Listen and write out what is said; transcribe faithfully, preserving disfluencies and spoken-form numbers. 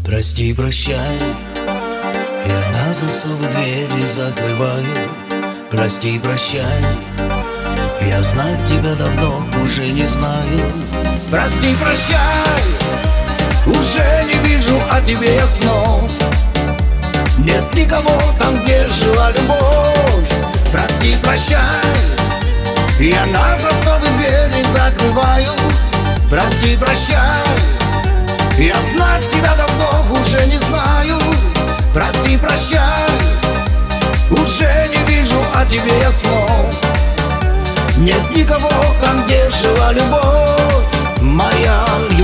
Прости, прощай, я на засовы двери закрываю. Прости, прощай, я знать тебя давно уже не знаю. Прости, прощай, уже не вижу о тебе я снов. Нет никого там, где жила любовь. Прости, прощай, я на засовы двери закрываю. Прости, прощай, я знать тебя давно уже не знаю. Прости, прощай, уже не вижу о тебе я снов. Нет никого там, где жила любовь моя.